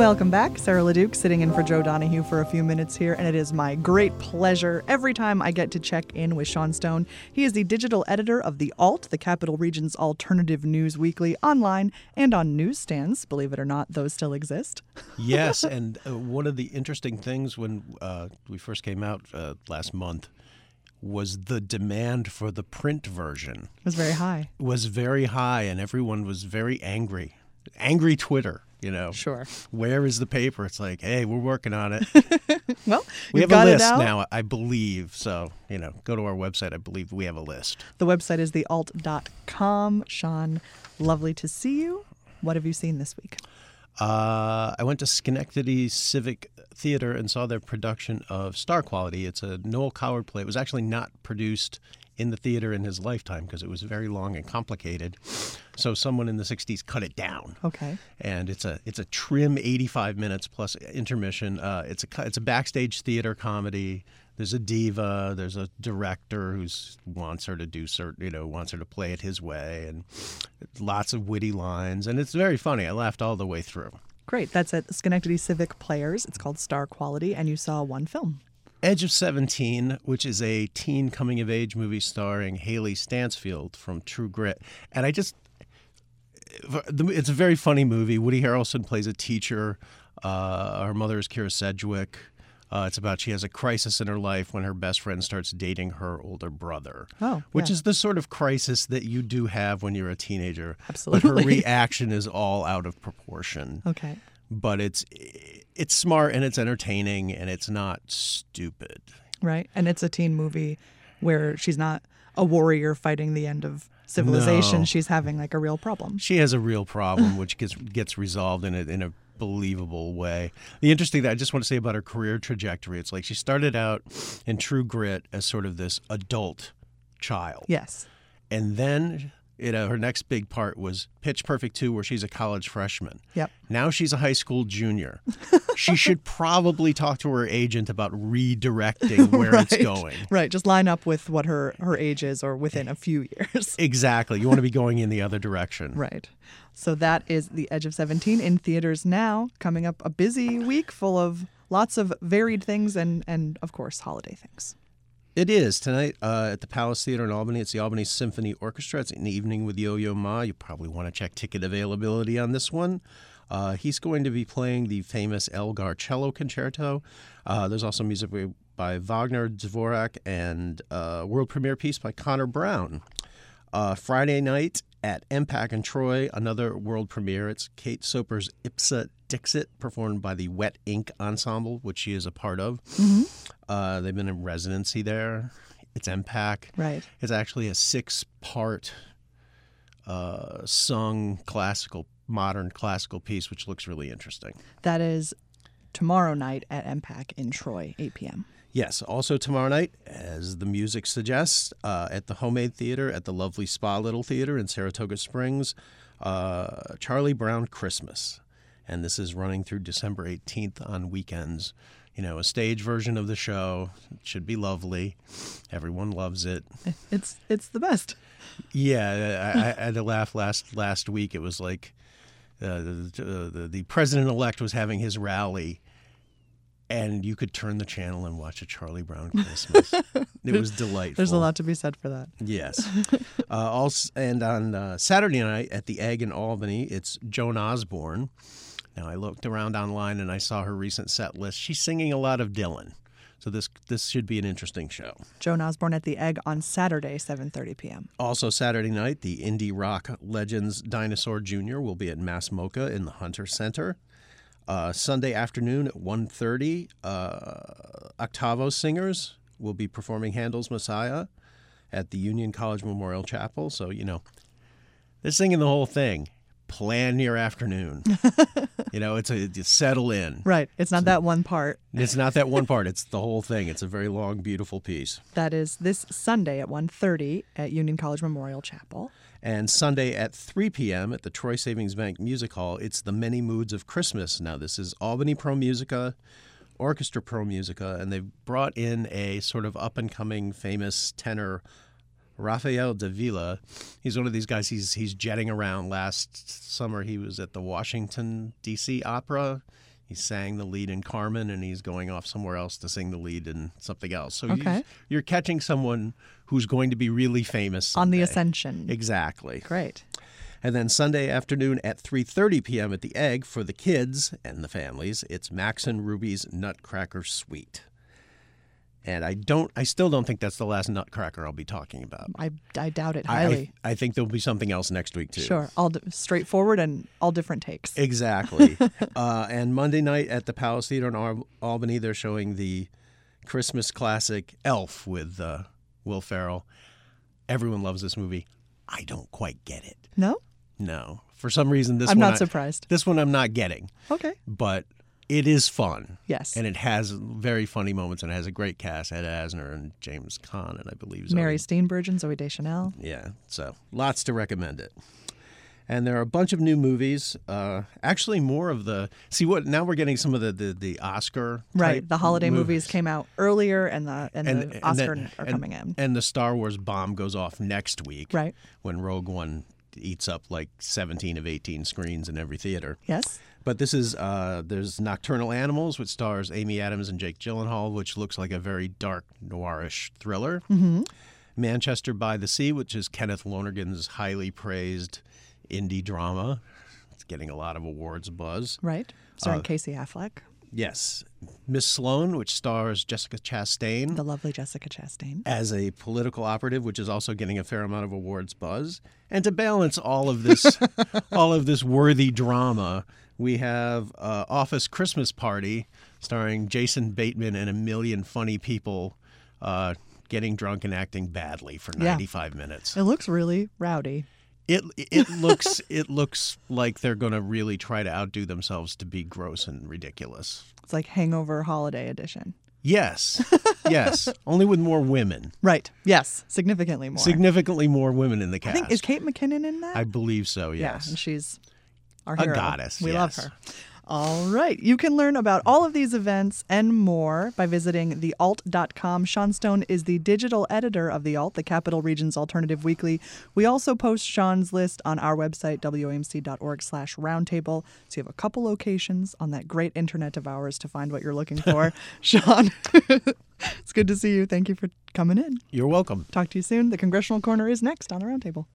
Welcome back. Sarah LeDuc sitting in for Joe Donahue for a few minutes here, and it is my great pleasure every time I get to check in with Sean Stone. He is the digital editor of The Alt, the Capital Region's alternative news weekly, online and on newsstands. Believe it or not, those still exist. Yes, and one of the interesting things when we first came out last month was the demand for the print version. It was very high. It was very high, and everyone was very angry. Angry Twitter. You know, sure. Where is the paper? It's like, hey, we're working on it. Well, we have got a list it out now, I believe. So, go to our website. I believe we have a list. The website is thealt.com. Sean, lovely to see you. What have you seen this week? I went to Schenectady Civic Theater and saw their production of Star Quality. It's a Noel Coward play. It was actually not produced in the theater in his lifetime because it was very long and complicated. So someone in the 60s cut it down. Okay. And it's a trim 85 minutes plus intermission. It's a backstage theater comedy. There's a diva. There's a director who wants her to play it his way, and lots of witty lines. And it's very funny. I laughed all the way through. Great. That's at Schenectady Civic Players. It's called Star Quality, and you saw one film. Edge of 17, which is a teen coming-of-age movie starring Haley Stansfield from True Grit. And it's a very funny movie. Woody Harrelson plays a teacher. Her mother is Kira Sedgwick. It's about she has a crisis in her life when her best friend starts dating her older brother. Which is the sort of crisis that you do have when you're a teenager. Absolutely. But her reaction is all out of proportion. Okay. But it's smart and it's entertaining and it's not stupid. Right. And it's a teen movie where she's not a warrior fighting the end of civilization. No. She's having like a real problem. She has a real problem which gets resolved in a believable way. The interesting thing I just want to say about her career trajectory, it's like she started out in True Grit as sort of this adult child. Yes. And then her next big part was Pitch Perfect 2, where she's a college freshman. Yep. Now she's a high school junior. She should probably talk to her agent about redirecting where it's going. Right. Just line up with what her age is or within a few years. Exactly. You want to be going in the other direction. Right. So that is The Edge of 17 in theaters now. Coming up a busy week full of lots of varied things and of course, holiday things. It is. Tonight at the Palace Theater in Albany. It's the Albany Symphony Orchestra. It's an evening with Yo-Yo Ma. You probably want to check ticket availability on this one. He's going to be playing the famous Elgar Cello Concerto. There's also music by Wagner, Dvorak, and world premiere piece by Connor Brown. Friday night at MPAC in Troy, another world premiere. It's Kate Soper's Ipsa Dixit, performed by the Wet Ink Ensemble, which she is a part of. Mm-hmm. They've been in residency there. It's MPAC. Right. It's actually a 6-part sung modern classical piece, which looks really interesting. That is tomorrow night at MPAC in Troy, 8 p.m. Yes, also tomorrow night, as the music suggests, at the Homemade Theater at the lovely Spa Little Theater in Saratoga Springs, Charlie Brown Christmas. And this is running through December 18th on weekends. A stage version of the show. It should be lovely. Everyone loves it. It's the best. Yeah, I had to laugh last week. It was like the president-elect was having his rally, and you could turn the channel and watch a Charlie Brown Christmas. It was delightful. There's a lot to be said for that. Yes. Also, and on Saturday night at the Egg in Albany, it's Joan Osborne. Now, I looked around online and I saw her recent set list. She's singing a lot of Dylan. So this should be an interesting show. Joan Osborne at the Egg on Saturday, 7:30 p.m. Also Saturday night, the indie rock legends Dinosaur Jr. will be at Mass Mocha in the Hunter Center. Sunday afternoon at 1:30, Octavo Singers will be performing Handel's Messiah at the Union College Memorial Chapel. So, they're singing the whole thing. Plan your afternoon. It's settle in. Right. It's not that one part. It's not that one part. It's the whole thing. It's a very long, beautiful piece. That is this Sunday at 1:30 at Union College Memorial Chapel. And Sunday at 3 p.m. at the Troy Savings Bank Music Hall, it's The Many Moods of Christmas. Now, this is Albany Pro Musica, Orchestra Pro Musica, and they've brought in a sort of up-and-coming famous tenor, Rafael Davila. He's one of these guys, he's jetting around. Last summer he was at the Washington, D.C. Opera. He sang the lead in Carmen, and he's going off somewhere else to sing the lead in something else. So Okay. you're catching someone who's going to be really famous On the someday. Ascension. Exactly. Great. And then Sunday afternoon at 3:30 p.m. at the Egg for the kids and the families, it's Max and Ruby's Nutcracker Suite. And I still don't think that's the last Nutcracker I'll be talking about. I doubt it highly. I think there'll be something else next week too. Sure. All straightforward and all different takes. Exactly. And Monday night at the Palace Theater in Albany, they're showing the Christmas classic Elf with Will Ferrell. Everyone loves this movie. I don't quite get it. No? No. For some reason, I'm not surprised. This one I'm not getting. Okay. But it is fun. Yes. And it has very funny moments, and it has a great cast. Ed Asner and James Caan, and I believe Zoe. Mary Steenburgen, Zooey Deschanel. Yeah, so lots to recommend it. And there are a bunch of new movies. Actually, more of the now we're getting some of the Oscar Right. type The holiday movies came out earlier, and the Oscar then- are coming in. And the Star Wars bomb goes off next week. Right. When Rogue One eats up like 17 of 18 screens in every theater. Yes. But this is there's Nocturnal Animals, which stars Amy Adams and Jake Gyllenhaal, which looks like a very dark noirish thriller. Mm-hmm. Manchester by the Sea, which is Kenneth Lonergan's highly praised indie drama. It's getting a lot of awards buzz. Right. Starring Casey Affleck, Yes. Miss Sloane, which stars Jessica Chastain the lovely Jessica Chastain. as a political operative, which is also getting a fair amount of awards buzz. And to balance all of this worthy drama, we have Office Christmas Party starring Jason Bateman and a million funny people getting drunk and acting badly for 95 minutes. It looks really rowdy. It looks like they're going to really try to outdo themselves to be gross and ridiculous. It's like Hangover Holiday Edition. Yes. Yes. Only with more women. Right. Yes. Significantly more. Significantly more women in the I cast. think, is Kate McKinnon in that? I believe so, Yeah, yes. and she's our A hero. goddess, We yes. love her. All right. You can learn about all of these events and more by visiting thealt.com. Sean Stone is the digital editor of The Alt, the Capital Region's alternative weekly. We also post Sean's list on our website, wamc.org/roundtable. So you have a couple locations on that great internet of ours to find what you're looking for. Sean, it's good to see you. Thank you for coming in. You're welcome. Talk to you soon. The Congressional Corner is next on the Roundtable.